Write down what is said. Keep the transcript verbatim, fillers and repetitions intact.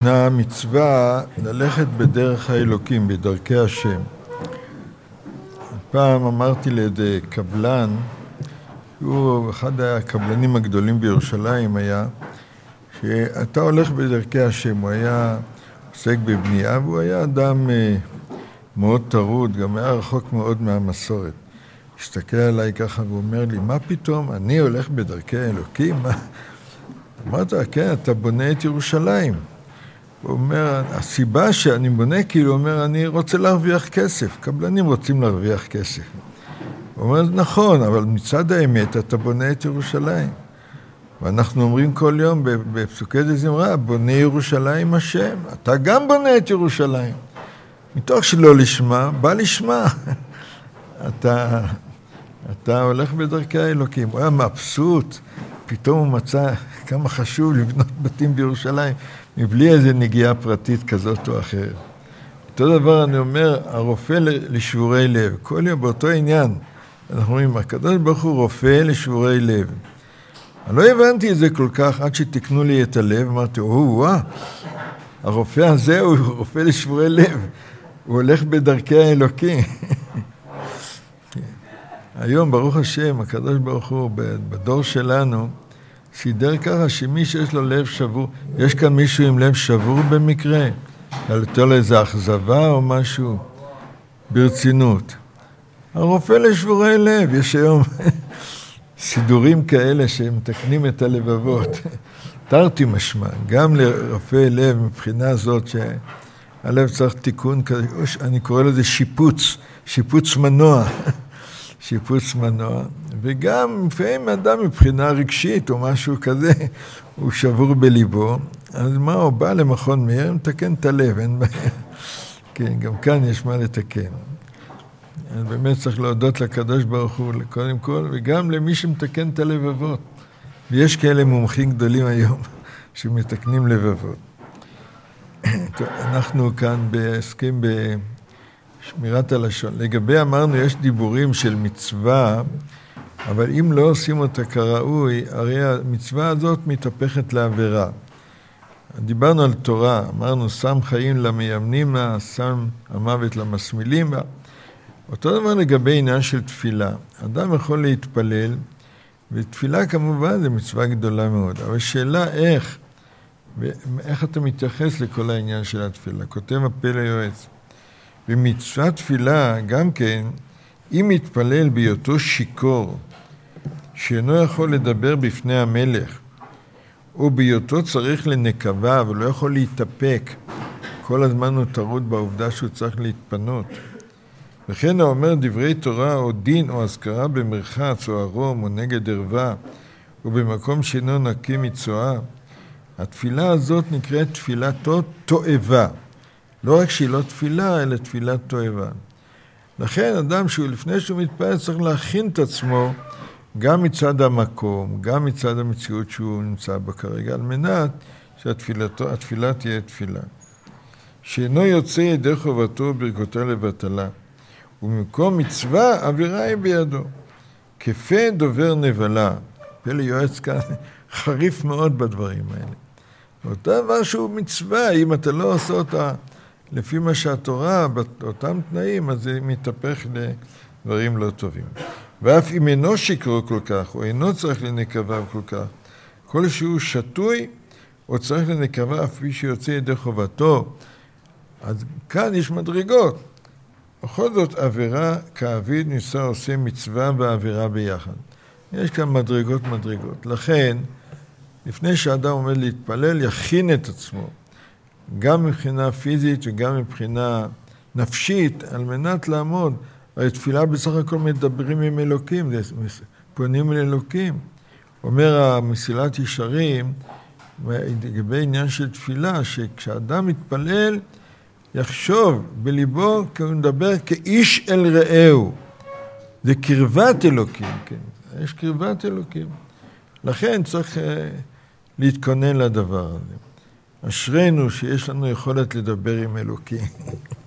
המצווה ללכת בדרך האלוקים, בדרכי השם. פעם אמרתי לידי קבלן, הוא אחד הקבלנים הגדולים בירושלים היה, שאתה הולך בדרכי השם, הוא היה עוסק בבנייה, והוא היה אדם מאוד טרוד, גם היה רחוק מאוד מהמסורת. הסתכל עליי ככה והוא אומר לי, מה פתאום, אני הולך בדרכי האלוקים? אמרת, כן, אתה בונה את ירושלים. הוא אומר, הסיבה שאני בונה, כאילו, הוא אומר, אני רוצה להרוויח כסף. קבלנים רוצים להרוויח כסף. הוא אומר, נכון, אבל מצד האמת, אתה בונה את ירושלים. ואנחנו אומרים כל יום בפסוקי דזמרה, בונה ירושלים השם. אתה גם בונה את ירושלים. מתוך שלא לשמה, בא לשמה. אתה, אתה הולך בדרכי האלוקים. הוא היה מבסוט. פתאום הוא מצא כמה חשוב לבנות בתים בירושלים, מבלי איזו נגיעה פרטית כזאת או אחרת. אותו דבר אני אומר, הרופא לשבורי לב. כל יום באותו עניין, אנחנו אומרים, הקדוש ברוך הוא רופא לשבורי לב. אני לא הבנתי את זה כל כך, עד שתקנו לי את הלב, אמרתי, או, וואה, הרופא הזה הוא רופא לשבורי לב. הוא הולך בדרכי האלוקים. היום, ברוך השם, הקדוש ברוך הוא, בדור שלנו, סידר ככה שמי שיש לו לב שבור, יש כאן מישהו עם לב שבור במקרה, עלתו לו איזו אכזבה או משהו, ברצינות. הרופא לשבורי לב, יש היום סידורים כאלה שמתקנים את הלבבות. תרתי משמע, גם לרופא לב מבחינה זאת שהלב צריך תיקון כזה, אני קורא לזה שיפוץ, שיפוץ מנוע. שיפוץ מנוע, וגם לפעמים אדם מבחינה רגשית או משהו כזה, הוא שבור בליבו, אז מה, הוא בא למכון מאיר, מתקן את הלב, אין בעיה. כן, גם כאן יש מה לתקן. אז באמת צריך להודות לקדוש ברוך הוא, קודם כל, וגם למי שמתקן את הלבבות. ויש כאלה מומחים גדולים היום, שמתקנים לבבות. אנחנו כאן עוסקים ב... שמירת הלשון. לגבי אמרנו, יש דיבורים של מצווה, אבל אם לא עושים אותה כראוי, הרי המצווה הזאת מתהפכת לעבירה. דיברנו על תורה, אמרנו, שם חיים למיימנים, שם המוות למסמילים. אותו דבר לגבי עניין של תפילה. אדם יכול להתפלל, ותפילה כמובן זה מצווה גדולה מאוד, אבל שאלה איך, ואיך אתה מתייחס לכל העניין של התפילה. כותב הפלא יועץ. במצוות תפילה, גם כן, אם מתפלל בהיותו שיקור, שאינו יכול לדבר בפני המלך, או בהיותו צריך לנקבה, ולא יכול להתאפק, כל הזמן הוא טרוד בעובדה שהוא צריך להתפנות. וכן האומר דברי תורה, או דין, או הזכרה במרחץ, או ערום, או נגד ערווה, או במקום שאינו נקי מצואה, התפילה הזאת נקראת תפילתו תועבה. לא רק שהיא לא תפילה, אלא תפילת תועבה. לכן אדם שהוא לפני שהוא מתפלל צריך להכין את עצמו גם מצד המקום, גם מצד המציאות שהוא נמצא בה כרגע, על מנת שהתפילה תהיה תפילה. שאינו יוצא ידי חובתו ברכותיה לבטלה, ובמקום מצווה עבירה היא בידו. כפה דובר נבלה. פלא יועץ כאן חריף מאוד בדברים האלה. אותו דבר שהוא מצווה, אם אתה לא עושה אותה לפי מה שהתורה, באותם תנאים, אז זה מתהפך לדברים לא טובים. ואף אם אינו שיקרו כל כך, או אינו צריך לנקבה כל כך, כל שהוא שטוי, או צריך לנקבה אף פי שיוצא ידי חובתו, אז כאן יש מדרגות. בכל זאת, עבירה כאביד ניסה עושה מצווה ועבירה ביחד. יש כאן מדרגות מדרגות. לכן, לפני שאדם עומד להתפלל, יכין את עצמו. גם מבחינה פיזית וגם מבחינה נפשית, על מנת לעמוד. הרי תפילה בסך הכל מדברים עם אלוקים, פונים אל אלוקים. אומר המסילת ישרים, לגבי עניין של תפילה, שכשאדם מתפלל, יחשוב בליבו, כי הוא מדבר כאיש אל רעהו. זה קרבת אלוקים, כן. יש קרבת אלוקים. לכן צריך להתכונן לדבר הזה. אשרינו שיש לנו יכולת לדבר עם אלוקים.